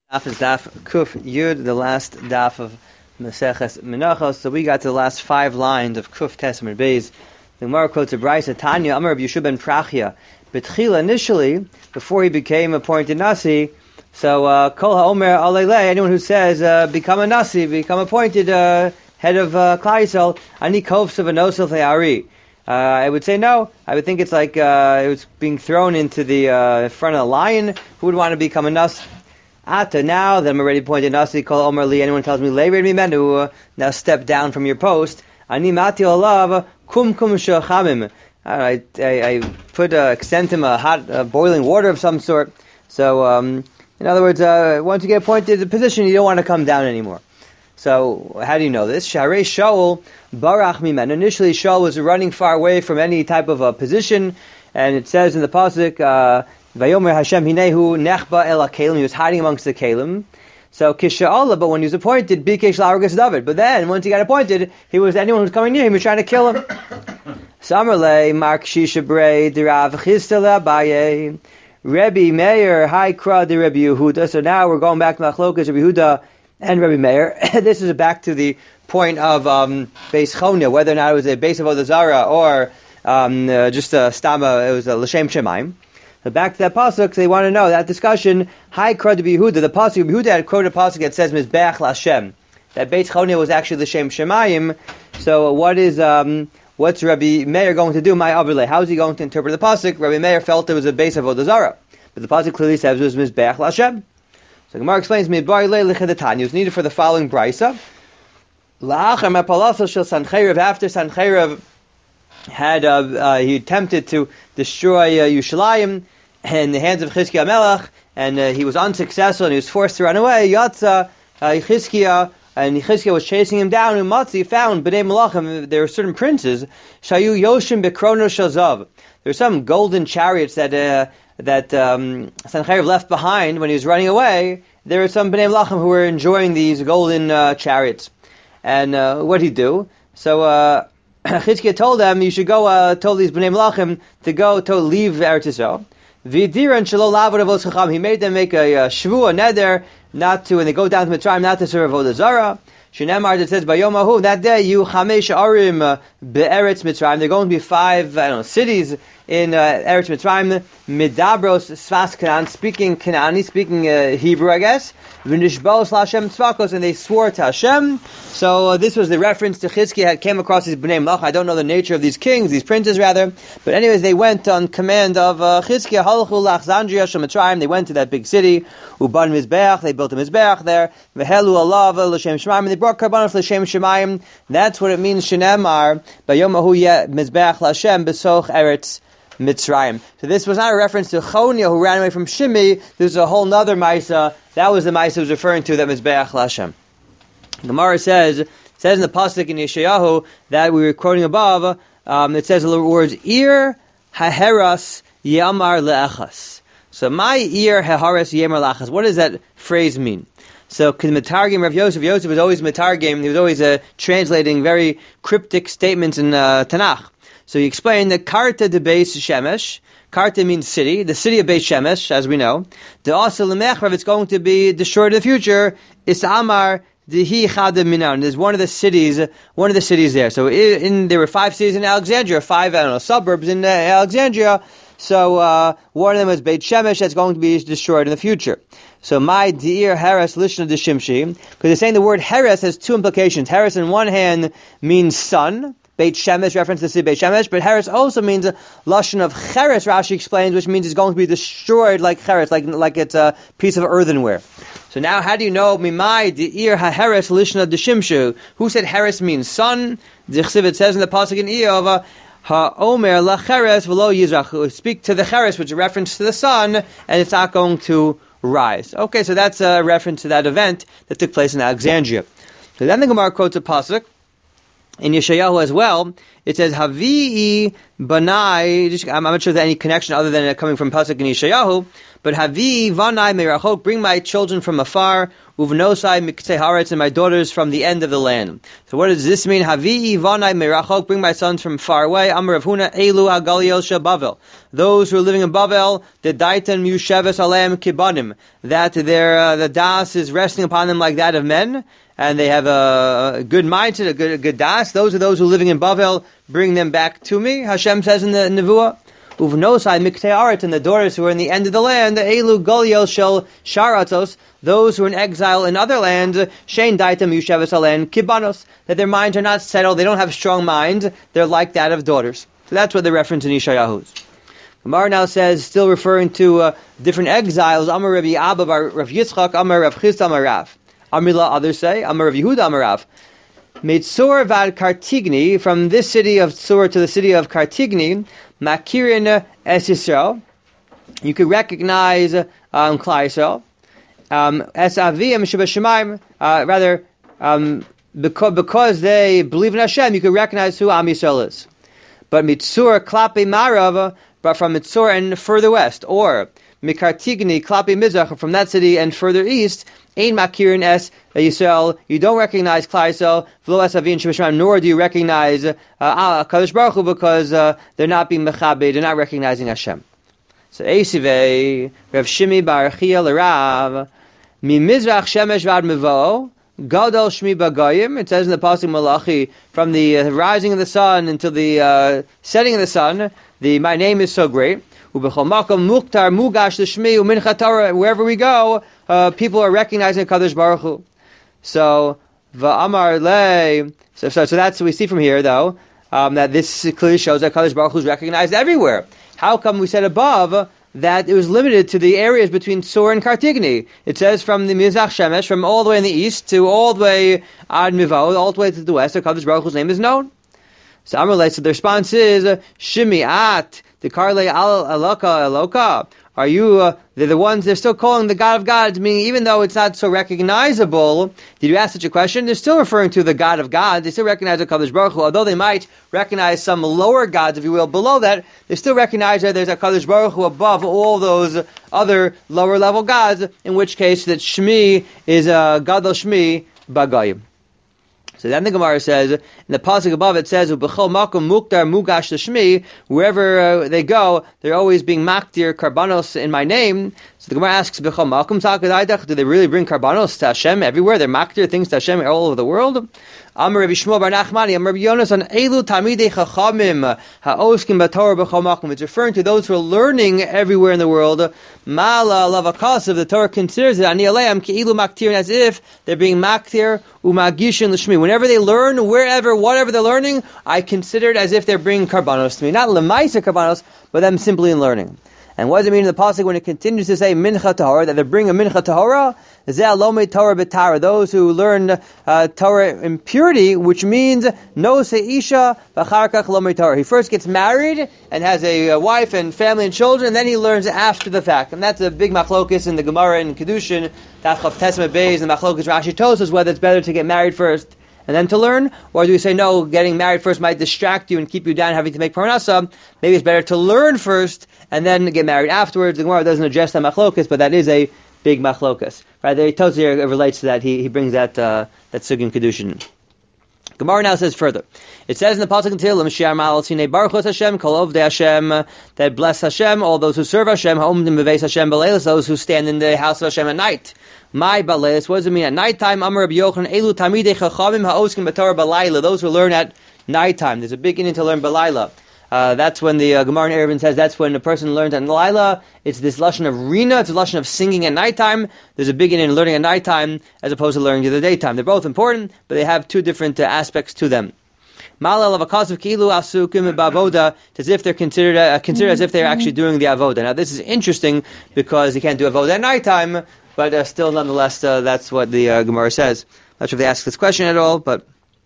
Daf is Daf Kuf Yud, the last Daf of Maseches Menachos. So we got to the last 5 lines of Kuf Testament Beis. The Gemara quotes a Brisa, Tanya Amar of Yeshua ben Prachia. Betchila, initially, before he became appointed Nasi, so Kol HaOmer Alele, anyone who says, become a Nasi, become appointed head of Klal Yisrael, Ani Kovs of a Nosel The'ari. I would say no. I would think it's like it was being thrown into the front of a lion. Who would want to become a Nasi? Ata, now that I'm already appointed Nasi, Kol Omer Li, anyone tells me, Le'red mi menu, now step down from your post. Ani mati olav, kum shachamim. I put sent him a hot boiling water of some sort. So, in other words, once you get appointed to the position, you don't want to come down anymore. So, how do you know this? Sharei Shaul barach mimen. Initially, Shaul was running far away from any type of position, and it says in the pasuk, Vayomer Hashem hinehu nechba el ha-kelim. He was hiding amongst the kelim. So Kisha'Allah, but when he was appointed, Bikesh La'argas David. But then, once he got appointed, anyone who was coming near him was trying to kill him. Samarle Mark Shisha Brei Dirav Chistela Baye Rebbe Meir Haikra de Rebbe Yehuda. So now we're going back to Machlokas Rebbe Yehuda and Rebbe Meir. This is back to the point of Beis Chonia, whether or not it was a base of Avodah Zarah or just a stama. It was a L'Shem Shemaim. So back to that pasuk, they want to know that discussion. Hi, Krod Yehuda. The pasuk Yehuda had quoted a pasuk that says Mizbeach Lashem. That Beis Chonia was actually the Shem Shemayim. So what's Rabbi Meir going to do? My Avrle. How is he going to interpret the pasuk? Rabbi Meir felt it was a base of Avodah Zarah, but the pasuk clearly says it was Mizbeach Lashem. So Gemara explains Midbar Le Lechetani. It was needed for the following brisa. La'achar Mapalasa Shel Sancheriv. After Sancheriv had he attempted to destroy Yerushalayim in the hands of Chizkiah Melech, and he was unsuccessful, and he was forced to run away. Yatza Chizkiah, and Chizkiah was chasing him down. And Matzi found Bnei Melachim. There were certain princes. Shayu Yoshim Bekrono Shazav. There were some golden chariots that Sancheriv left behind when he was running away. There were some Bnei Melachim who were enjoying these golden chariots. And what did he do? So Chizkiah told them, you should go, told these Bnei Melachim to go to leave Eretz Yisrael. V'diran shelo lavod avos chacham. He made them make a shvu, a neder, not to, when they go down to Mitzrayim, not to serve Avodah Zarah. Shenemar, it says, Bayom Ahu, that day, you chamesh arim be'eretz Mitzrayim. There are going to be 5, cities in Eretz Mitzrayim. Midabros Sfas Canaan, speaking Canaani, speaking Hebrew, I guess. V'nishbos Lashem Tzvakos, and they swore to Hashem. So this was the reference to Chizkiah had came across these Bnei Melach. I don't know the nature of these kings, these princes rather. But anyways, they went on command of Chizkiah. Halchu Lachzandria Shel Mitzrayim. They went to that big city. Uban Mizbeach. They built a Mizbeach there. V'helu alav l'shem Shemayim. They brought karbanos l'shem Shemayim. That's what it means. Shenemar Bayom Ahu Mizbeach L'Hashem B'soch Eretz Mitzrayim. So this was not a reference to Chonia who ran away from Shimi. This is a whole nother Maisa. That was the Maisa was referring to, that Mizbeach L'Hashem. Gemara says in the pasuk in Yeshayahu that we were quoting above, it says the words Ir Haheras Yamar Le'achas. So my Ir Haheras Yamar Le'achas. What does that phrase mean? So Metargim Rav Yosef was always Metargim. He was always translating very cryptic statements in Tanakh. So he explained that Karta de Beis Shemesh. Karta means city, the city of Beis Shemesh, as we know. The Asa Lemechrav, it's going to be destroyed in the future. Is Amar Dihi Chadam Minan. There's one of the cities there. So there were 5 cities in Alexandria, 5 suburbs in Alexandria. So one of them is Beit Shemesh that's going to be destroyed in the future. So my Deir Heres Lishna de Shimshi, because they're saying the word Heres has 2 implications. Heres on one hand means sun. Beit Shemesh, reference to the city Beit Shemesh, but Heres also means a lashon of Cheres, Rashi explains, which means it's going to be destroyed like Cheres, like it's a piece of earthenware. So now, how do you know Mimai Deir HaHeres Lishna Deshimshu? Who said Heres means sun? The Chsivit says in the pasuk in Iyov, HaOmer LaCheres V'lo Yizrach. Speak to the Cheres, which is a reference to the sun, and it's not going to rise. Okay, so that's a reference to that event that took place in Alexandria. So then the Gemara quotes a pasuk in Yeshayahu as well, it says Havi'i Banai. I'm not sure if there's any connection other than it coming from Pasuk in Yeshayahu. But Havi'i Vanai Merachok, bring my children from afar. Uvnosai Miktei Haaretz, and my daughters from the end of the land. So what does this mean? Havi'i Vanai Merachok, bring my sons from far away. Amar Rav Huna Elu Hagalil Bavel. Those who are living in Bavel, the Daitan Yusheves Aleim Kibanim, that the das is resting upon them like that of men, and they have a good mindset, a good das. Those are those who are living in Bavel. Bring them back to me. Hashem says in the Nevuah. Uvnosai Miktei Haaretz, and the daughters who are in the end of the land, Elu Galil Shel Sharatos, those who are in exile in other lands, Shein Daitam Yusheves Aleim Kibanos, that their minds are not settled, they don't have strong minds, they're like that of daughters. So that's what the reference in Yeshayahu. Gemara now says, still referring to different exiles, Amar Rabbi Abba bar Rav Yitzchak, Amar Rav Chisda Amar Rav. Amrila, others say, Amar Rav Yehuda Amar Rav. Meitzur vad Kartigni, from this city of Tzur to the city of Kartigni, Makirin es Yisrael, you could recognize Klal Yisrael. Es Avim Shebashamayim, rather, because they believe in Hashem, you could recognize who Am Yisrael is. But Mitzur Klapi Marav, but from Mitzur and further west, or Mikartigni Klapi Mizrach, from that city and further east, Ein Makirin es Yisrael, you don't recognize Klal Yisrael, V'lo es Avim Shebashamayim, nor do you recognize Kadosh Baruch Hu, because they're not being mechabe, they're not recognizing Hashem. So Eisivei Rav Shimi bar Chia l'Rav Mi Mizrach Shemesh vad Mevo Gadol Shmi Bagayim. It says in the Pasuk Malachi, from the rising of the sun until the setting of the sun, my name is so great. Ubechol Makom Muktar Mugash L'Shmi U'Mincha Torah. Wherever we go, people are recognizing Kadosh Baruch Hu. So Va'amar Le. So that's what we see from here, though, that this clearly shows that Kadosh Baruch Hu is recognized everywhere. How come we said above that it was limited to the areas between Tzur and Kartigni? It says from the Mizrach Shemesh, from all the way in the east to all the way Ad Mivo, all the way to the west, the Kadosh Baruch Hu's name is known. So Amrullah, so the response is Shimi'at, the Karle Al Eloka Eloka. Are you, they're the ones, they're still calling the God of gods, meaning even though it's not so recognizable, did you ask such a question? They're still referring to the God of gods, they still recognize the Kadosh Baruch Hu, although they might recognize some lower gods, if you will, below that, they still recognize that there's a Kadosh Baruch Hu above all those other lower level gods, in which case that Shmi is Gadol Shmi Bagayim. So then the Gemara says, in the pasuk above it says, "Ubechol makom muktar mugash l'shmi." Wherever they go, they're always being maktir karbanos in my name. So the Gemara asks, "Bechol makom takadaydach." Do they really bring karbanos to Hashem everywhere? They're maktir things to Hashem all over the world. Amar Rabbi Shmuel bar Nachmani, Amar Rabbi Yonasan, Elu tamidei chachamim haoskim b'Torah b'chol makom. It's referring to those who are learning everywhere in the world. Mala lavakasav, the Torah considers it ani aleim keilu maktir, as if they're being maktir umagishin l'shmi. Whenever they learn, wherever, whatever they're learning, I consider it as if they're bringing karbanos to me. Not lemaisa karbanos, but them simply in learning. And what does it mean in the pasuk when it continues to say mincha tahora, that they bring a mincha tahora? Zeh lomei Torah b'tara, those who learn Torah in purity, which means no seisha v'charkach lomei Torah. He first gets married and has a wife and family and children, and then he learns after the fact. And that's a big machlokis in the Gemara and Kedushin, Tachov Tesma Beis, and machlokis Rashi Tosas, whether it's better to get married first and then to learn, or do we say no, getting married first might distract you and keep you down having to make parnasa? Maybe it's better to learn first and then get married afterwards. The Gemara doesn't address that machlokis, but that is a big machlokas. Right, there, Tosir relates to that. He brings that sugin kedushin. Gemara now says further. It says in the pasuk until L'Mashiach Ma'al Sinei Baruch Hashem Kol Ovdei Hashem, that bless Hashem, all those who serve Hashem, Ha'omdim Beveis Hashem B'leilos, those who stand in the house of Hashem at night. My B'leilos, what does it mean at nighttime? Amar Rabbi Yochanan, Elu Tamidei Chachamim Ha'oskim B'Torah B'Layla, those who learn at nighttime. There's a big inning to learn B'Layla. That's when the Gemara in Eruvin says that's when a person learns at Laila. It's this lashon of rina, it's a lashon of singing at nighttime. There's a big in learning at nighttime as opposed to learning in the daytime. They're both important, but they have two different aspects to them. Malal of akasav kilu asukim bavoda, as if they're considered as if they're actually doing the avoda. Now this is interesting because you can't do avoda at nighttime, but still nonetheless that's what the Gemara says. Not sure if they ask this question at all, but.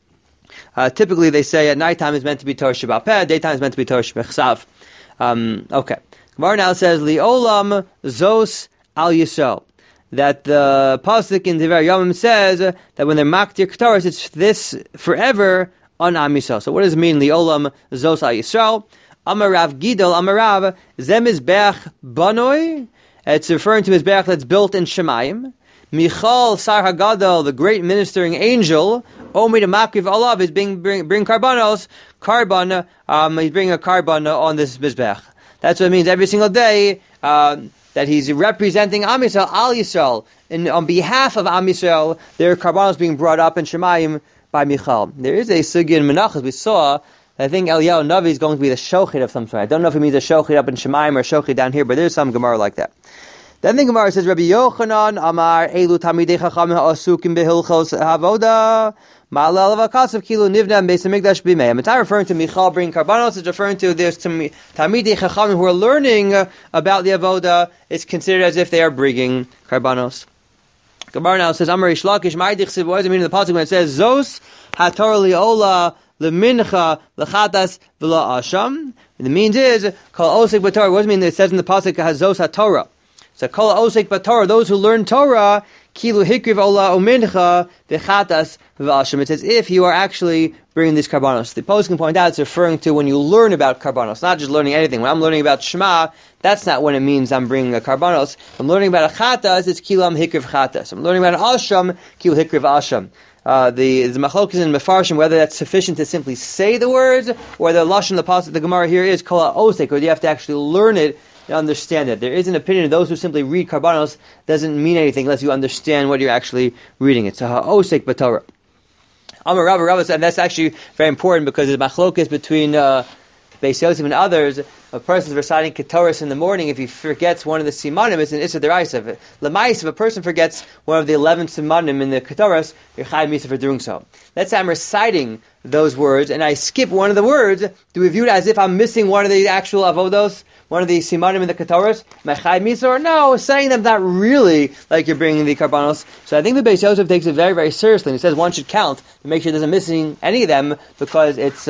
Typically, they say at nighttime is meant to be Torah Shabbat Peh, daytime is meant to be Torah Shabbat Chsav. Okay. Gemara now says, Li'olam Zos Al Yisrael. That the pasuk in Divrei Yomim says that when they're Maktir K'taros, it's this forever on Am Yisrael. So what does it mean, Li'olam Zos Al Yisrael? Amarav Gidol, Amarav, Zemizbech Banoi. It's referring to Mizbech that's built in Shemayim. Michal Sar Hagadol, the great ministering angel, Omid Makiv Olav is bring karbanos, he's bringing a carbon on this Mizbech. That's what it means every single day, that he's representing Am Yisrael, Al Yisrael. And on behalf of Am Yisrael, there are karbanos being brought up in Shemayim by Michal. There is a sugya in Menachos we saw. I think Eliyahu Navi is going to be the shochid of some sort. I don't know if it means a shochid up in Shemayim or a shochid down here, but there's some Gemara like that. Then the Gemara says, Rabbi Yochanan Amar Elu Tamidei Chachamim Ha'asukim Behilchos Havoda Ma'alel V'Akasav Kilu Nivna Beis Hamikdash B'Meim. It's not referring to Michal bringing karbanos. It's referring to there's Tamidei Chachamim who are learning about the Avoda. It's considered as if they are bringing karbanos. Gemara now says, Amar Rish Lakish Ma'idich. What does it mean in the pasuk when it says Zos HaTorah Li'ola L'mincha L'chatas V'la Asham? And the means is Kol Osik B'Torah. What does it mean? It says in the pasuk Hazos HaTorah. So Kol Osik B'Torah, those who learn Torah, Kilu Hikriv Ola Umincha V'chatas V'asham. It's as if you are actually bringing these karbanos. The post can point out it's referring to when you learn about karbanos, not just learning anything. When I'm learning about Shema, that's not when it means I'm bringing a karbanos. I'm learning about a chatas, it's Kilu Am Hikriv Chatas. I'm learning about an Asham, Kilu Hikriv Asham. The machlokes in Mefarshim, whether that's sufficient to simply say the words, or the lashon the Gemara here is Kol Osik, or you have to actually learn it and understand it. There is an opinion of those who simply read karbanos doesn't mean anything unless you understand what you're actually reading. It's a ha'osek b'Torah. Amar Rabba said, and that's actually very important because the machlokes between Beis Yosef and others. A person's reciting Ketores in the morning, if he forgets one of the simanim, it's an Issa D'Oraisa. L'mais, if a person forgets one of the 11 simanim in the Ketores, you're Chayv Misa for doing so. Let's say I'm reciting those words, and I skip one of the words, do we view it as if I'm missing one of the actual avodos, one of the simanim in the Ketores? Am I Chayv Misa? Or no, saying them not really like you're bringing the karbanos. So I think the Beis Yosef takes it very, very seriously, and he says one should count to make sure there's missing any of them, because it's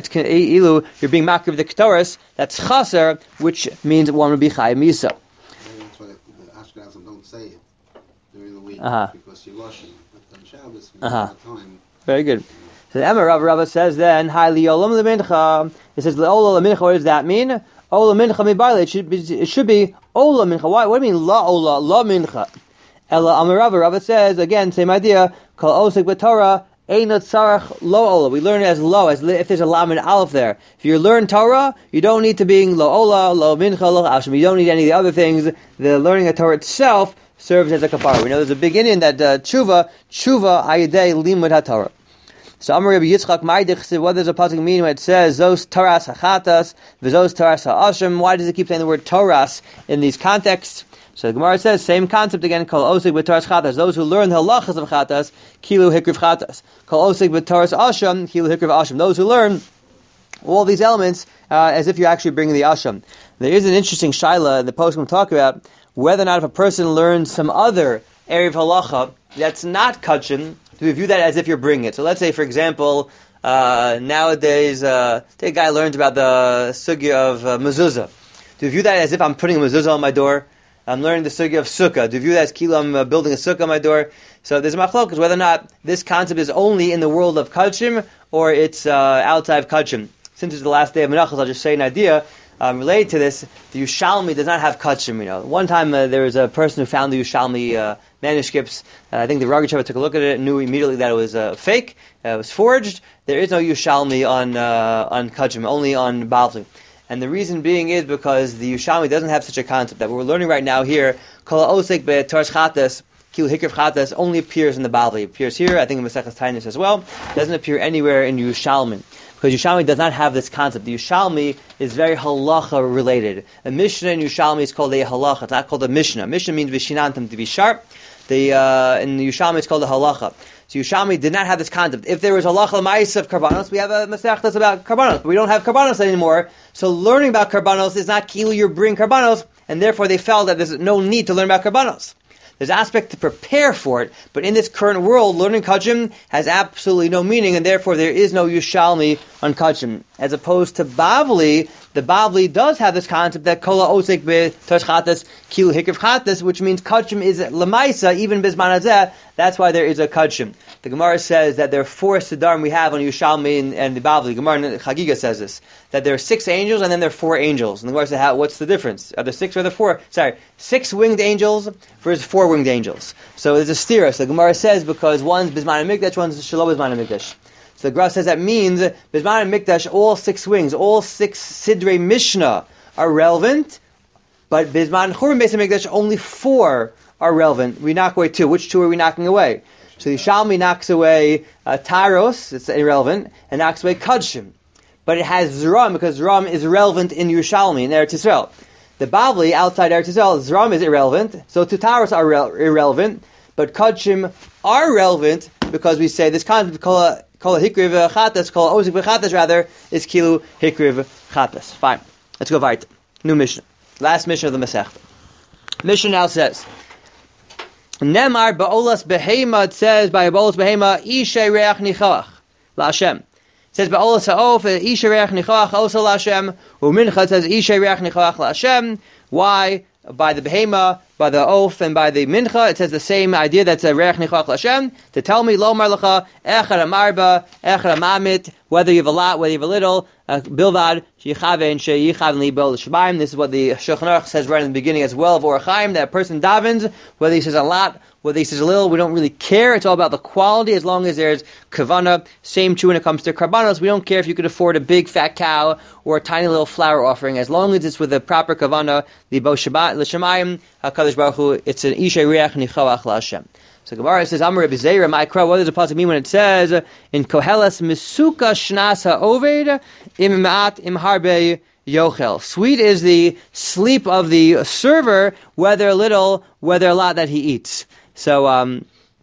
ilu, you're being makriv of the Ketores, that's chaser, which means one would be Chayv Misa. That's why the Ashkenazim don't say it during the week, because you're washing. But on Shabbos, time. Very good. So the Emma Rabba says then, Hi Li'olam L'mincha. It says L'olam L'mincha. What does that mean? Olam Mincha Mibarle. It should be Olam Mincha. What do you mean La Ola La Mincha? Ella Amar Rabba says again, same idea. Kol Osik B'Torah. Einot Sarach Lo Ola. We learn it as lo, as if there's a lam and aleph there. If you learn Torah, you don't need to be Lo Ola, Lo Mincha, Lo Asham. You don't need any of the other things. The learning of Torah itself serves as a kapara. We know there's a big Indian that tshuva ayidei limud haTorah. So Amar Rabbi Yitzchak Ma'idich, what does a pasuk mean when it says Zos Taras Hachatas, V'Zos Taras Ha'asham? Why does it keep saying the word Taras in these contexts? So the Gemara says, same concept again, Kol Osik B'Taras Chatas. Those who learn the halachas of Chatas, Kilu Hikriv Chatas. Kol Osik B'Taras Asham, Kilu Hikriv Asham. Those who learn all these elements as if you're actually bringing the Asham. There is an interesting shaila the post will talk about whether or not if a person learns some other area of halacha that's not kachim, do we view that as if you're bringing it? So let's say, for example, nowadays, a guy learns about the sugya of mezuzah. Do we view that as if I'm putting a mezuzah on my door? I'm learning the sugya of sukkah. Do you view that as kilo, I'm building a sukkah on my door? So there's a machlokes whether or not this concept is only in the world of kachim or it's outside of kachim. Since it's the last day of Menachos, I'll just say an idea related to this. The Yushalmi does not have kachim. One time there was a person who found the Yushalmi manuscripts. I think the Rogachev took a look at it and knew immediately that it was fake. It was forged. There is no Yushalmi on kachim, only on Bavli. And the reason being is because the Yushalmi doesn't have such a concept. That what we're learning right now here, Kol Osik B'Taras Chatas, Kil Hikriv Chatas, only appears in the Bavli. It appears here, I think in Maseches Tainus as well. It doesn't appear anywhere in Yushalmi. Because Yushalmi does not have this concept. The Yushalmi is very halacha related. A Mishnah in Yushalmi is called a halacha. It's not called a Mishnah. Mishnah means vishinantam, to be sharp. In the Yushalmi it's called a halacha. So Yushalmi did not have this concept. If there was halacha l'ma'is of karbanos, we have a Masech that's about karbanos. But we don't have karbanos anymore. So learning about karbanos is not kilu, you bring karbanos, and therefore they felt that there's no need to learn about karbanos. There's aspect to prepare for it, but in this current world, learning kachim has absolutely no meaning, and therefore there is no Yushalmi on kachim. As opposed to Bavli, the Bavli does have this concept that kola osik b'tosh chatas kilu hikriv chatas, which means kachim is lemaisa even bisman hazeh. That's why there is a kachim. The Gemara says that there are 4 siddharim we have on Yerushalmi and the Bavli. Gemara Chagiga says this, that there are 6 angels and then there are 4 angels. And the Gemara says, what's the difference? Are there 6 or the 4? Sorry, 6 winged angels versus 4 winged angels. So there's a stira. So the Gemara says because one's bisman mikdash, one's shalom bisman mikdash. So the Gemara says that means bisman mikdash, all 6 wings, all 6 sidrei mishnah are relevant, but bisman churban beis mikdash only 4 are relevant. We knock away 2. Which 2 are we knocking away? So the Yishalmi knocks away Taros, it's irrelevant, and knocks away Kadshim. But it has Zram, because Zram is relevant in Yerushalmi, in Eretz Yisrael. The Bavli, outside Eretz Yisrael, Zram is irrelevant, so two Taros are irrelevant, but Kadshim are relevant, because we say this concept, Kol Hikriv Chatas, Kol Ozik Chatas, rather, is Kilu Hikriv Chatas. Fine. Let's go right. New Mishnah. Last Mishnah of the Masech. Mishnah now says, Nemar ba'olas behema, it says by ba'olas behema, ishay reach nichoach la'Hashem. It says ba'olas ha'of, ishay reach nichoach also la'Hashem. U'mincha, it says ishay reach nichoach la'Hashem. Why? By the behema, by the oath, and by the mincha, it says the same idea that's a reach nichoach la'Hashem. To tell me, lo marlacha, echad amarba, echad amamit, whether you have a lot, whether you have a little, bilvad, sheyichaven, sheyichaven libo l'shemaim. This is what the Shulchan Aruch says right in the beginning as well of Orach Chaim, that a person davens, whether he says a lot, whether he says a little, we don't really care. It's all about the quality, as long as there's kavana. Same true when it comes to karbanos. We don't care if you could afford a big fat cow or a tiny little flour offering, as long as it's with the proper kavana, libo l'shemaim, HaKadosh Baruch Hu, it's an ishay reach nichoach la'Hashem. So Gemara says, Amar Rebbe Zeira, my crow, what does the pasuk mean when it says, in Koheles, Misuka Shnas HaOved, Im Ma'at Im Harbe Yochel. Sweet is the sleep of the server, whether little, whether a lot that he eats. So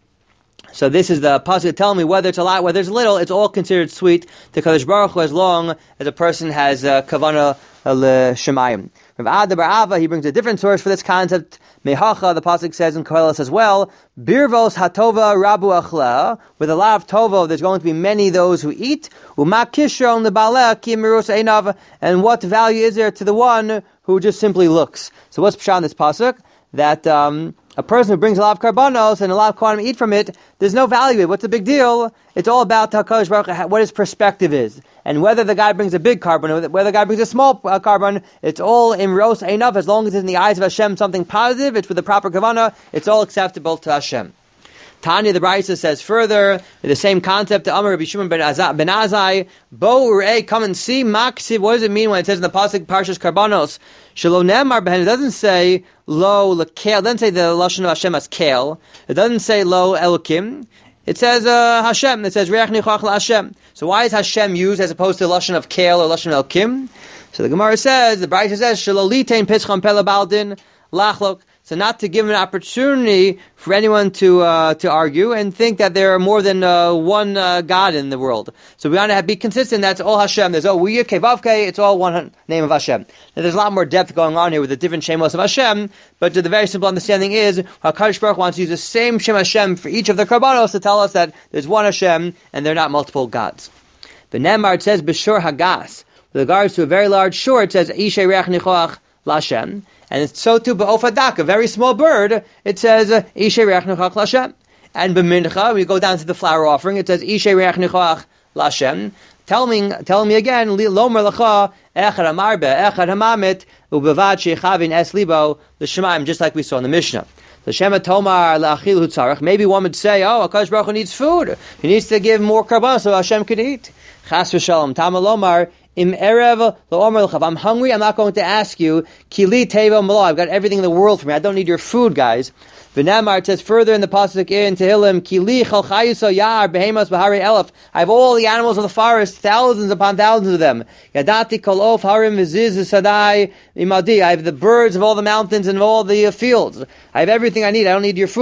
this is the pasuk telling me whether it's a lot, whether it's little, it's all considered sweet to Kadosh Baruch Hu, as long as a person has kavana l'shemayim. Rav Ada bar Ava, he brings a different source for this concept. Mehacha, the pasuk says in Koheles as well, Birvos hatova rabu achla, with a lot of tova, there's going to be many those who eat. Uma kishron lebaleh ki mirus einav, and what value is there to the one who just simply looks? So what's pshat in this pasuk? That a person who brings a lot of karbanos and a lot of quantum eat from it, there's no value. What's the big deal? It's all about HaKadosh Baruch Hu, what his perspective is. And whether the guy brings a big carbon or whether the guy brings a small carbon, it's all imros enough. As long as it's in the eyes of Hashem something positive, it's with the proper kavanah, it's all acceptable to Hashem. Tanya the Brisa says further, the same concept to Amar Rabbi Shimon ben Azai, Bo Urei, come and see, Maksiv, what does it mean when it says in the Pasuk Parshas Karbanos? Shalom Nemar Behen, it doesn't say Lo Lekel, it doesn't say the Lashon of Hashem as Kel, it doesn't say Lo Elokim, it says Hashem, it says Reach Nichoach LaHashem. So why is Hashem used as opposed to the Lashon of Kel or Lashon Elokim? So the Gemara says, the Brisa says, Shalolitein Pitzcham Pele Baldin Lachlok. So not to give an opportunity for anyone to argue and think that there are more than one God in the world. So we want to be consistent. That's all Hashem. There's Wiyah Kevavke. It's all one name of Hashem. Now there's a lot more depth going on here with the different shemos of Hashem. But the very simple understanding is HaKadosh Baruch Hu wants to use the same Shem Hashem for each of the karbanos to tell us that there's one Hashem and they're not multiple gods. The Nemar, it says B'shur Hagas. With regards to a very large shore, it says Ishay Reach Nichoach LaHashem. And it's so too ba'ofadak, a very small bird, it says Ishay Reach Nichoach LaHashem. And b'mincha, when you go down to the flower offering, it says Ishay Reach Nichoach LaHashem. Tell me again, Lomer Lacha, Echad Amarbe, Echad Hamamit, Ubevad Shechavin Es Libo, the Shemaim, just like we saw in the Mishnah. The Shema Tomar La'achil Hutzarach. Maybe one would say, HaKadosh Baruch Hu needs food. He needs to give more karban so Hashem could eat. Chas v'shalom. Tama Lomar, Im Erev Lo'omer L'chav. I'm hungry, I'm not going to ask you. Kili Teva Malo. I've got everything in the world for me. I don't need your food, guys. V'namar, it says further in the pasuk in Tehillim, Kili Chal Chayuso Yar Behemas Bahari Elef. I have all the animals of the forest, thousands upon thousands of them. Yadati Kol Of Harim Viziz Sadai Imadi. I have the birds of all the mountains and all the fields. I have everything I need. I don't need your food.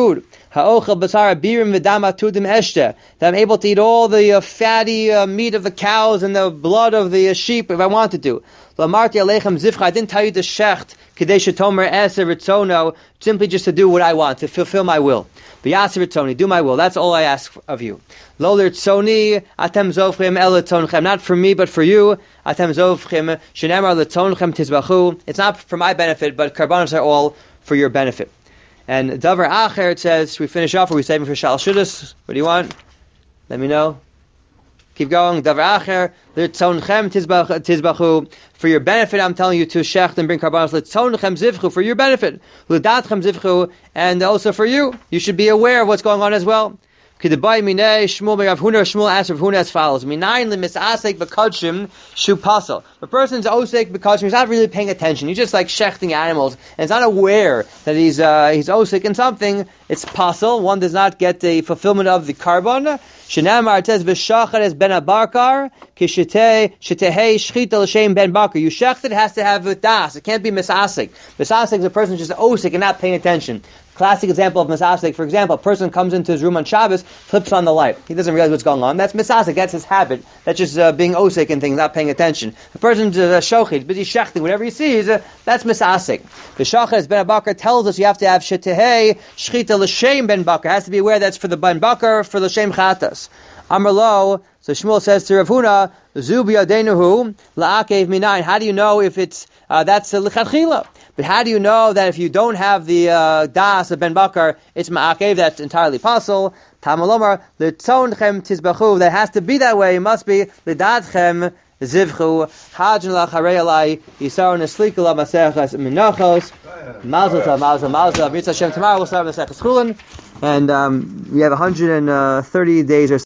Ha'ochel basara birim v'dam atudim eshte. That I'm able to eat all the fatty meat of the cows and the blood of the sheep if I wanted to. Lamarti aleichem zivcha. I didn't tell you the shecht kadesh tomer eser ritzono, simply just to do what I want, to fulfill my will. V'yasir ritzoni, do my will. That's all I ask of you. Lo lirtzoni atem zovchem el ritzonchem. Not for me, but for you. Atem zovchem shenemar ritzonchem tizbachu. It's not for my benefit, but karbanos are all for your benefit. And davar acher, it says, we finish off, or we saving for shal shudas? What do you want? Let me know. Keep going. Davar acher, lirtzonchem tizbachu. For your benefit, I'm telling you to shecht and bring karbanos. Lirtzonchem zivchu, for your benefit. L'datchem zivchu, and also for you. You should be aware of what's going on as well. Kedabai minei Shmuel Rav Huna. Shmuel asked Rav Huna as follows: Minayin lemisasek b'kodshim shu pasal. A person's osek b'kodshim. He's not really paying attention. He's just like shechting animals, and he's not aware that he's osek in something. It's pasal. One does not get the fulfillment of the carbon. Shenamar, it says v'shachat es ben abakar kishetei shchita l'shem ben bakar. You shecht it has to have a das. It can't be misasek. Misasek is a person just osek and not paying attention. Classic example of misasek, for example, a person comes into his room on Shabbos, flips on the light. He doesn't realize what's going on. That's misasek, that's his habit. That's just being osek and things, not paying attention. The person's shochid, busy shechting, whatever he sees, that's misasek. The shachas ben bakar tells us you have to have shetehei shchita l'shem ben bakar. Has to be aware that's for the ben bakar, for l'shem chatas. Amar lo, so Shmuel says to Rav Huna, zu biyadenuhu la'akev minayin. How do you know if it's that's l'chadchila? But how do you know that if you don't have the das of Ben Bakar, it's ma'akev, that's entirely possible? Tamalomar, l'tzonchem tizbachu, that has to be that way, it must be l'dadchem zivchu, hajn la'charei alai, yisar nesliku la'masechas minachos, mazel tov, mazel, mazel, mitzvah Hashem, tomorrow we'll start with Masechas Chulin, and we have 130 days or so.